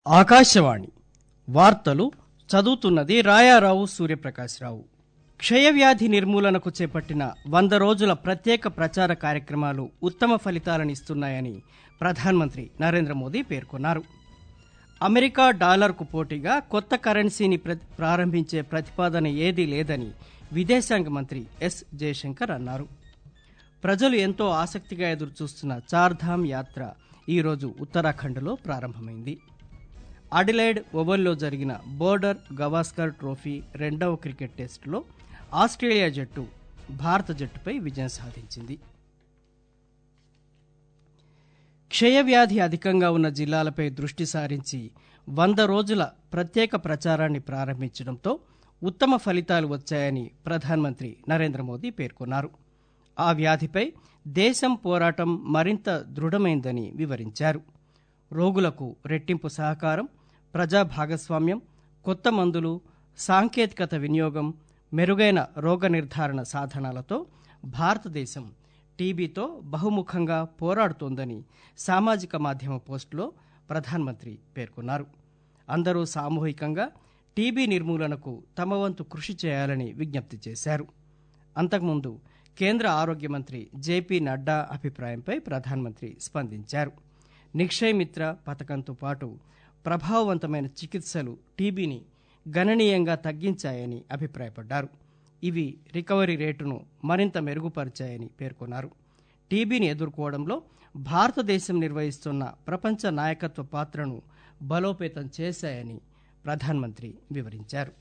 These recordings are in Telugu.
ఆకాశవాణి వార్తలు చదువుతున్నది రాయారావు సూర్యప్రకాశ్రావు. క్షయవ్యాధి నిర్మూలనకు చేపట్టిన 100 రోజుల ప్రత్యేక ప్రచార కార్యక్రమాలు ఉత్తమ ఫలితాలనిస్తున్నాయని ప్రధానమంత్రి నరేంద్ర మోదీ పేర్కొన్నారు. అమెరికా డాలర్కు పోటీగా కొత్త కరెన్సీని ప్రారంభించే ప్రతిపాదన ఏదీ లేదని విదేశాంగ మంత్రి ఎస్ జయశంకర్ అన్నారు. ప్రజలు ఎంతో ఆసక్తిగా ఎదురుచూస్తున్న చార్ధామ్ యాత్ర ఈరోజు ఉత్తరాఖండ్లో ప్రారంభమైంది. అడిలైడ్ ఓవల్లో జరిగిన బోర్డర్ గవాస్కర్ ట్రోఫీ 2వ క్రికెట్ టెస్టులో ఆస్ట్రేలియా జట్టు భారత జట్టుపై విజయం సాధించింది. క్షయవ్యాధి అధికంగా ఉన్న జిల్లాలపై దృష్టి సారించి 100 రోజుల ప్రత్యేక ప్రచారాన్ని ప్రారంభించడంతో ఉత్తమ ఫలితాలు వచ్చాయని ప్రధానమంత్రి నరేంద్ర మోదీ పేర్కొన్నారు. ఆ వ్యాధిపై దేశం పోరాటం మరింత దృఢమైందని వివరించారు. రోగులకు రెట్టింపు సహకారం, ప్రజా భాగస్వామ్యం, కొత్త మందులు, సాంకేతికత వినియోగం, మెరుగైన రోగ నిర్ధారణ సాధనాలతో భారతదేశం టీబీతో బహుముఖంగా పోరాడుతోందని సామాజిక మాధ్యమ పోస్టులో ప్రధానమంత్రి పేర్కొన్నారు. అందరూ సామూహికంగా టీబీ నిర్మూలనకు తమ వంతు కృషి చేయాలని విజ్ఞప్తి చేశారు. అంతకుముందు కేంద్ర ఆరోగ్య మంత్రి జేపీ నడ్డా అభిప్రాయంపై ప్రధానమంత్రి స్పందించారు. నిక్షయ్ మిత్ర పథకంతో పాటు ప్రభావవంతమైన చికిత్సలు టీబీని గణనీయంగా తగ్గించాయని అభిప్రాయపడ్డారు. ఇవి రికవరీ రేటును మరింత మెరుగుపరిచాయని పేర్కొన్నారు. టీబీని ఎదుర్కోవడంలో భారతదేశం నిర్వహిస్తున్న ప్రపంచ నాయకత్వ పాత్రను బలోపేతం చేశాయని ప్రధానమంత్రి వివరించారు.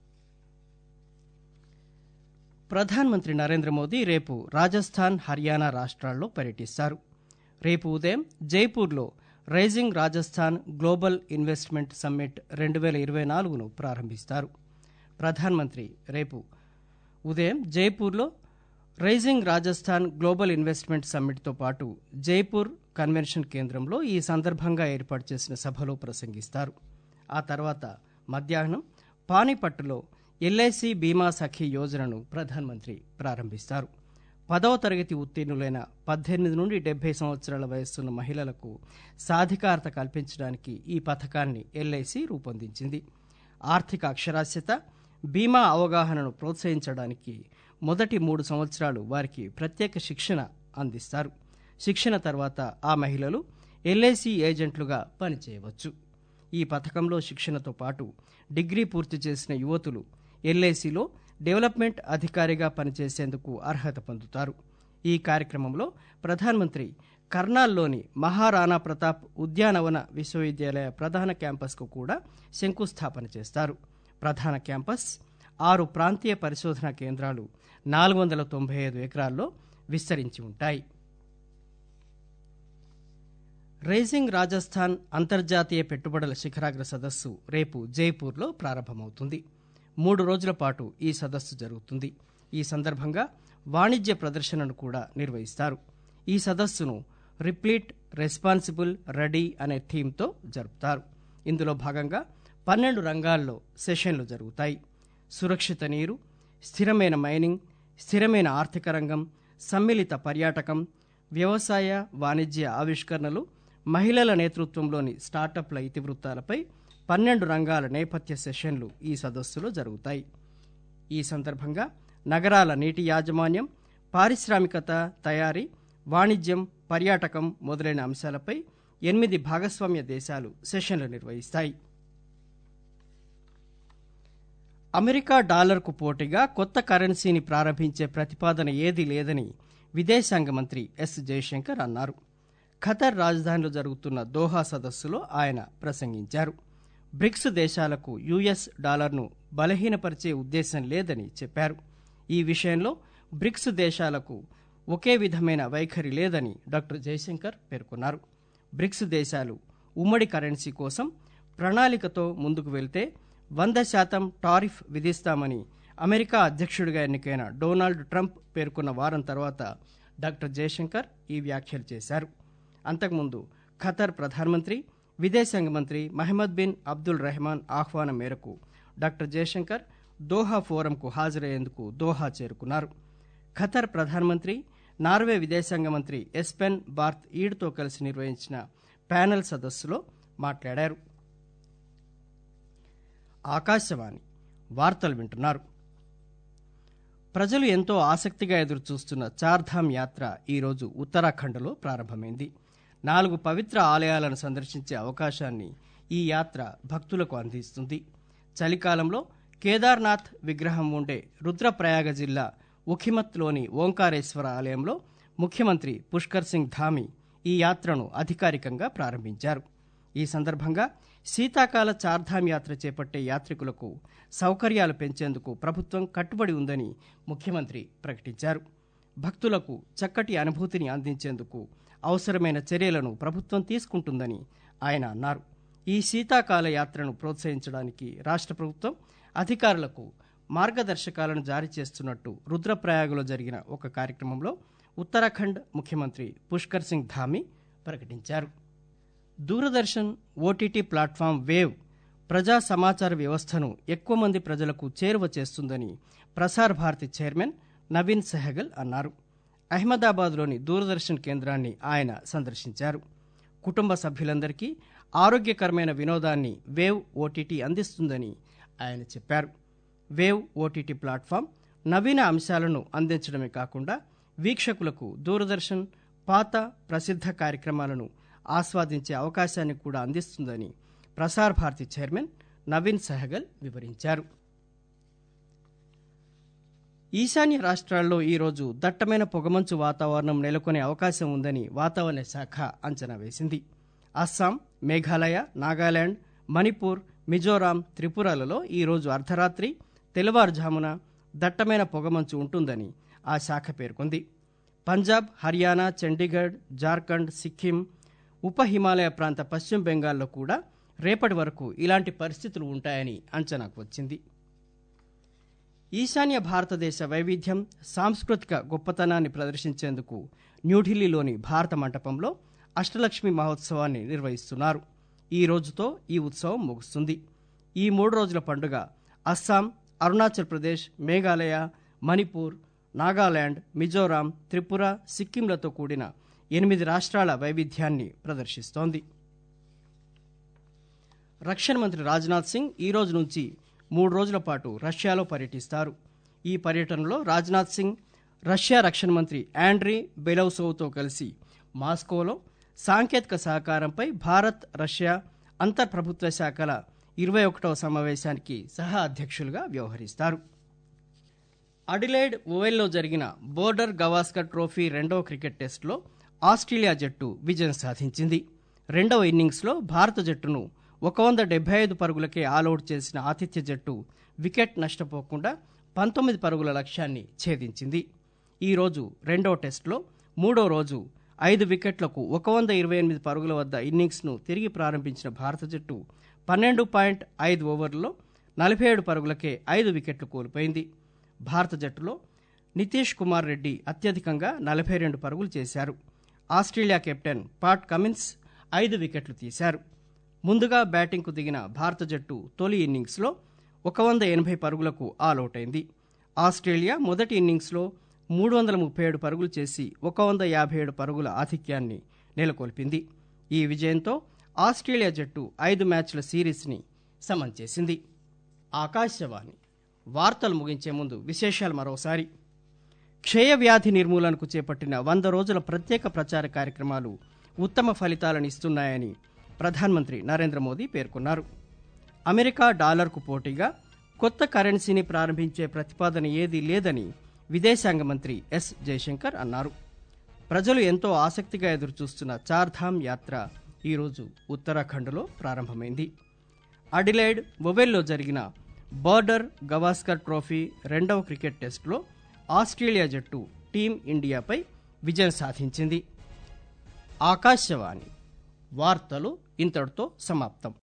ప్రధానమంత్రి నరేంద్ర మోదీ రేపు రాజస్థాన్, హర్యానా రాష్ట్రాల్లో పర్యటిస్తారు. రేపు ఉదయం జైపూర్లో rising Rajasthan global investment summit 2024ను ప్రారంభిస్తారు. ప్రధానమంత్రి రేపు ఉదయం జైపూర్లో రైజింగ్ రాజస్థాన్ గ్లోబల్ ఇన్వెస్ట్మెంట్ సమ్మిట్తో పాటు జైపూర్ కన్వెన్షన్ కేంద్రంలో ఈ సందర్భంగా ఏర్పాటు చేసిన సభలో ప్రసంగిస్తారు. ఆ తర్వాత మధ్యాహ్నం పానీపట్టులో ఎల్ఐసి బీమా సఖీ యోజనను ప్రధానమంత్రి ప్రారంభిస్తారు. 10వ తరగతి ఉత్తీర్ణులైన 18 నుండి 70 సంవత్సరాల వయస్సున్న మహిళలకు సాధికారత కల్పించడానికి ఈ పథకాన్ని ఎల్ఐసి రూపొందించింది. ఆర్థిక అక్షరాస్యత, బీమా అవగాహనను ప్రోత్సహించడానికి మొదటి 3 సంవత్సరాలు వారికి ప్రత్యేక శిక్షణ అందిస్తారు. శిక్షణ తర్వాత ఆ మహిళలు ఎల్ఐసి ఏజెంట్లుగా పనిచేయవచ్చు. ఈ పథకంలో శిక్షణతో పాటు డిగ్రీ పూర్తి చేసిన యువతులు ఎల్ఐసిలో డెవలప్మెంట్ అధికారిగా పనిచేసేందుకు అర్హత పొందుతారు. ఈ కార్యక్రమంలో ప్రధానమంత్రి కర్నాల్లోని మహారాణా ప్రతాప్ ఉద్యానవన విశ్వవిద్యాలయ ప్రధాన క్యాంపస్కు కూడా శంకుస్థాపన చేస్తారు. ప్రధాన క్యాంపస్ 6 ప్రాంతీయ పరిశోధనా కేంద్రాలు 495 ఎకరాల్లో విస్తరించి ఉంటాయి. రైజింగ్ రాజస్థాన్ అంతర్జాతీయ పెట్టుబడుల శిఖరాగ్ర సదస్సు రేపు జైపూర్లో ప్రారంభమవుతుంది. 3 రోజుల పాటు ఈ సదస్సు జరుగుతుంది. ఈ సందర్భంగా వాణిజ్య ప్రదర్శనను కూడా నిర్వహిస్తారు. ఈ సదస్సును రిప్లీట్, రెస్పాన్సిబుల్, రెడీ అనే థీమ్తో జరుపుతారు. ఇందులో భాగంగా 12 రంగాల్లో సెషన్లు జరుగుతాయి. సురక్షిత నీరు, స్థిరమైన మైనింగ్, స్థిరమైన ఆర్థిక రంగం, సమ్మిళిత పర్యాటకం, వ్యవసాయ వాణిజ్య ఆవిష్కరణలు, మహిళల నేతృత్వంలోని స్టార్టప్ల ఇతివృత్తాలపై 12 రంగాల నేపథ్య సెషన్లు ఈ సదస్సులో జరుగుతాయి. ఈ సందర్భంగా నగరాల నీటి యాజమాన్యం, పారిశ్రామికత, తయారీ, వాణిజ్యం, పర్యాటకం మొదలైన అంశాలపై 8 భాగస్వామ్య దేశాలు సెషన్లు నిర్వహిస్తాయి. అమెరికా డాలర్కు పోటీగా కొత్త కరెన్సీని ప్రారంభించే ప్రతిపాదన ఏదీ లేదని విదేశాంగ మంత్రి ఎస్ జయశంకర్ అన్నారు. ఖతర్ రాజధానిలో జరుగుతున్న దోహా సదస్సులో ఆయన ప్రసంగించారు. బ్రిక్స్ దేశాలకు యుఎస్ డాలర్ను బలహీనపరిచే ఉద్దేశం లేదని చెప్పారు. ఈ విషయంలో బ్రిక్స్ దేశాలకు ఒకే విధమైన వైఖరి లేదని డాక్టర్ జయశంకర్ పేర్కొన్నారు. బ్రిక్స్ దేశాలు ఉమ్మడి కరెన్సీ కోసం ప్రణాళికతో ముందుకు వెళ్తే 100% టారిఫ్ విధిస్తామని అమెరికా అధ్యక్షుడిగా ఎన్నికైన డొనాల్డ్ ట్రంప్ పేర్కొన్న వారం తర్వాత డాక్టర్ జయశంకర్ ఈ వ్యాఖ్యలు చేశారు. అంతకుముందు ఖతర్ ప్రధానమంత్రి, విదేశాంగ మంత్రి మహమ్మద్ బిన్ అబ్దుల్ రెహమాన్ ఆహ్వానం మేరకు డాక్టర్ జయశంకర్ దోహా ఫోరంకు హాజరయ్యేందుకు దోహా చేరుకున్నారు. ఖతర్ ప్రధానమంత్రి, నార్వే విదేశాంగ మంత్రి ఎస్పెన్ బార్త్ ఈడ్తో కలిసి నిర్వహించిన ప్యానెల్ సదస్సులో మాట్లాడారు. ఆకాశవాణి వార్తలు వింటున్నారు. ప్రజలు ఎంతో ఆసక్తిగా ఎదురుచూస్తున్న చార్ధామ్ యాత్ర ఈరోజు ఉత్తరాఖండ్లో ప్రారంభమైంది. 4 పవిత్ర ఆలయాలను సందర్శించే అవకాశాన్ని ఈ యాత్ర భక్తులకు అందిస్తుంది. చలికాలంలో కేదార్నాథ్ విగ్రహం ఉండే రుద్రప్రయాగ జిల్లా ఉఖిమత్లోని ఓంకారేశ్వర ఆలయంలో ముఖ్యమంత్రి పుష్కర్ సింగ్ ధామీ ఈ యాత్రను అధికారికంగా ప్రారంభించారు. ఈ సందర్భంగా శీతాకాల చార్ధామ్ యాత్ర చేపట్టే యాత్రికులకు సౌకర్యాలు పెంచేందుకు ప్రభుత్వం కట్టుబడి ఉందని ముఖ్యమంత్రి ప్రకటించారు. భక్తులకు చక్కటి అనుభూతిని అందించేందుకు అవసరమైన చర్యలను ప్రభుత్వం తీసుకుంటుందని ఆయన అన్నారు. ఈ శీతాకాల యాత్రను ప్రోత్సహించడానికి రాష్ట్ర ప్రభుత్వం అధికారులకు మార్గదర్శకాలను జారీ చేస్తున్నట్టు రుద్రప్రయాగలో జరిగిన ఒక కార్యక్రమంలో ఉత్తరాఖండ్ ముఖ్యమంత్రి పుష్కర్ సింగ్ ధామీ ప్రకటించారు. దూరదర్శన్ ఓటీటీ ప్లాట్ఫామ్ వేవ్ ప్రజా సమాచార వ్యవస్థను ఎక్కువ మంది ప్రజలకు చేరువ చేస్తుందని ప్రసార్ భారతి చైర్మన్ నవీన్ సెహగల్ అన్నారు. అహ్మదాబాద్లోని దూరదర్శన్ కేంద్రాన్ని ఆయన సందర్శించారు. కుటుంబ సభ్యులందరికీ ఆరోగ్యకరమైన వినోదాన్ని వేవ్ ఓటీటీ అందిస్తుందని ఆయన చెప్పారు. వేవ్ ఓటీటీ ప్లాట్ఫామ్ నవీన అంశాలను అందించడమే కాకుండా వీక్షకులకు దూరదర్శన్ పాత ప్రసిద్ధ కార్యక్రమాలను ఆస్వాదించే అవకాశాన్ని కూడా అందిస్తుందని ప్రసార్ భారతి చైర్మన్ నవీన్ సెహగల్ వివరించారు. ఈశాన్య రాష్ట్రాల్లో ఈరోజు దట్టమైన పొగమంచు వాతావరణం నెలకొనే అవకాశం ఉందని వాతావరణ శాఖ అంచనా వేసింది. అస్సాం, మేఘాలయ, నాగాలాండ్, మణిపూర్, మిజోరాం, త్రిపురలలో ఈరోజు అర్ధరాత్రి, తెల్లవారుజామున దట్టమైన పొగమంచు ఉంటుందని ఆ శాఖ పేర్కొంది. పంజాబ్, హర్యానా, చండీగఢ్, జార్ఖండ్, సిక్కిం, ఉప హిమాలయ ప్రాంత పశ్చిమ బెంగాల్లో కూడా రేపటి వరకు ఇలాంటి పరిస్థితులు ఉంటాయని అంచనాకు వచ్చింది. ఈశాన్య భారతదేశ వైవిధ్యం, సాంస్కృతిక గొప్పతనాన్ని ప్రదర్శించేందుకు న్యూఢిల్లీలోని భారత మంటపంలో అష్టలక్ష్మి మహోత్సవాన్ని నిర్వహిస్తున్నారు. ఈ రోజుతో ఈ ఉత్సవం ముగుస్తుంది. ఈ 3 రోజుల పండుగ అస్సాం, అరుణాచల్ ప్రదేశ్, మేఘాలయ, మణిపూర్, నాగాలాండ్, మిజోరాం, త్రిపుర, సిక్కింలతో కూడిన 8 రాష్ట్రాల వైవిధ్యాన్ని ప్రదర్శిస్తోంది. రక్షణ మంత్రి రాజ్నాథ్ సింగ్ ఈ రోజు నుంచి 3 రోజుల పాటు రష్యాలో పర్యటిస్తారు. ఈ పర్యటనలో రాజ్నాథ్ సింగ్ రష్యా రక్షణ మంత్రి ఆండ్రీ బెలౌసోవ్తో కలిసి మాస్కోలో సాంకేతిక సహకారంపై భారత్ రష్యా అంతర్ప్రభుత్వ శాఖల 21వ సమావేశానికి సహా అధ్యక్షులుగా వ్యవహరిస్తారు. అడిలైడ్ ఓవెల్లో జరిగిన బోర్డర్ గవాస్కర్ ట్రోఫీ 2వ క్రికెట్ టెస్టులో ఆస్ట్రేలియా జట్టు విజయం సాధించింది. 2వ ఇన్నింగ్స్లో భారత జట్టును 175 పరుగులకే ఆలౌట్ చేసిన ఆతిథ్య జట్టు వికెట్ నష్టపోకుండా 19 పరుగుల లక్ష్యాన్ని ఛేదించింది. ఈ రోజు 2వ టెస్టులో 3వ రోజు 5 వికెట్లకు 128 పరుగుల వద్ద ఇన్నింగ్స్ను తిరిగి ప్రారంభించిన భారత జట్టు 12.5 ఓవర్లలో 47 పరుగులకే 5 వికెట్లు కోల్పోయింది. భారత జట్టులో నితీష్ కుమార్ రెడ్డి అత్యధికంగా 42 పరుగులు చేశారు. ఆస్ట్రేలియా కెప్టెన్ పాట్ కమిన్స్ 5 వికెట్లు తీశారు. ముందుగా బ్యాటింగ్కు దిగిన భారత జట్టు తొలి ఇన్నింగ్స్లో 180 పరుగులకు ఆలౌట్ అయింది. ఆస్ట్రేలియా మొదటి ఇన్నింగ్స్లో 337 పరుగులు చేసి 157 పరుగుల ఆధిక్యాన్ని నెలకొల్పింది. ఈ విజయంతో ఆస్ట్రేలియా జట్టు 5 మ్యాచ్ల సిరీస్ని సమం చేసింది. ఆకాశవాణి వార్తలు ముగించే ముందు విశేషాలు మరోసారి. క్షయవ్యాధి నిర్మూలనకు చేపట్టిన 100 రోజుల ప్రత్యేక ప్రచార కార్యక్రమాలు ఉత్తమ ఫలితాలను ఇస్తున్నాయని ప్రధానమంత్రి నరేంద్ర మోదీ పేర్కొన్నారు. అమెరికా డాలర్కు పోటీగా కొత్త కరెన్సీని ప్రారంభించే ప్రతిపాదన ఏదీ లేదని విదేశాంగ మంత్రి ఎస్ జయశంకర్ అన్నారు. ప్రజలు ఎంతో ఆసక్తిగా ఎదురుచూస్తున్న చార్ధామ్ యాత్ర ఈరోజు ఉత్తరాఖండ్లో ప్రారంభమైంది. అడిలైడ్ ఓవెల్లో జరిగిన బోర్డర్ గవాస్కర్ ట్రోఫీ 2వ క్రికెట్ టెస్టులో ఆస్ట్రేలియా జట్టు టీం ఇండియాపై విజయం సాధించింది. ఆకాశవాణి వార్తలు ఇంతటితో సమాప్తం.